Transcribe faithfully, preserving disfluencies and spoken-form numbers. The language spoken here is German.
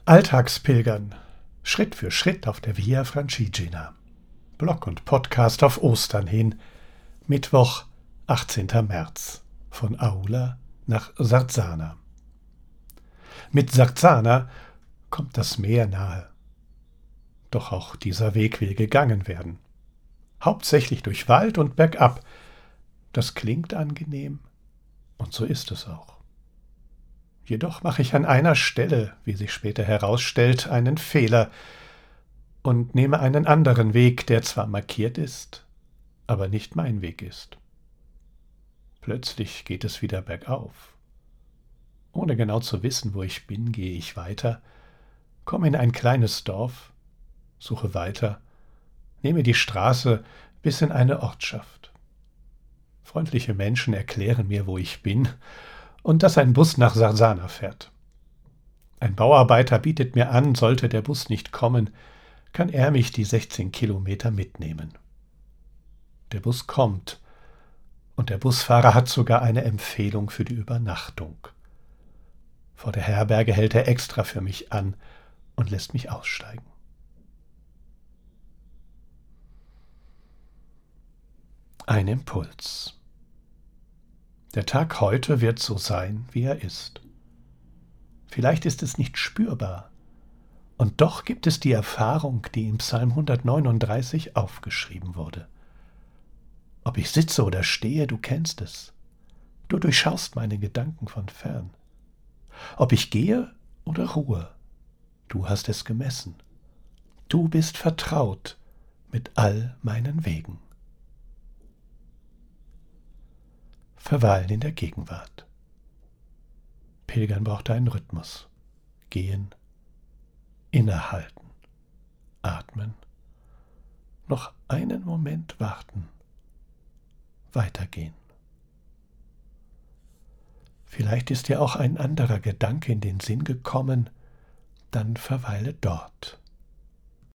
Alltagspilgern, Schritt für Schritt auf der Via Francigena. Blog und Podcast auf Ostern hin. Mittwoch, achtzehnten März. Von Aula nach Sarzana. Mit Sarzana kommt das Meer nahe. Doch auch dieser Weg will gegangen werden. Hauptsächlich durch Wald und bergab. Das klingt angenehm und so ist es auch. Jedoch mache ich an einer Stelle, wie sich später herausstellt, einen Fehler und nehme einen anderen Weg, der zwar markiert ist, aber nicht mein Weg ist. Plötzlich geht es wieder bergauf. Ohne genau zu wissen, wo ich bin, gehe ich weiter, komme in ein kleines Dorf, suche weiter, nehme die Straße bis in eine Ortschaft. Freundliche Menschen erklären mir, wo ich bin und dass ein Bus nach Sarzana fährt. Ein Bauarbeiter bietet mir an, sollte der Bus nicht kommen, kann er mich die sechzehn Kilometer mitnehmen. Der Bus kommt und der Busfahrer hat sogar eine Empfehlung für die Übernachtung. Vor der Herberge hält er extra für mich an und lässt mich aussteigen. Ein Impuls. Der Tag heute wird so sein, wie er ist. Vielleicht ist es nicht spürbar, und doch gibt es die Erfahrung, die im Psalm hundertneununddreißig aufgeschrieben wurde. Ob ich sitze oder stehe, du kennst es. Du durchschaust meine Gedanken von fern. Ob ich gehe oder ruhe, du hast es gemessen. Du bist vertraut mit all meinen Wegen. Verweilen in der Gegenwart. Pilgern braucht einen Rhythmus. Gehen, innehalten, atmen, noch einen Moment warten, weitergehen. Vielleicht ist dir auch ein anderer Gedanke in den Sinn gekommen, dann verweile dort.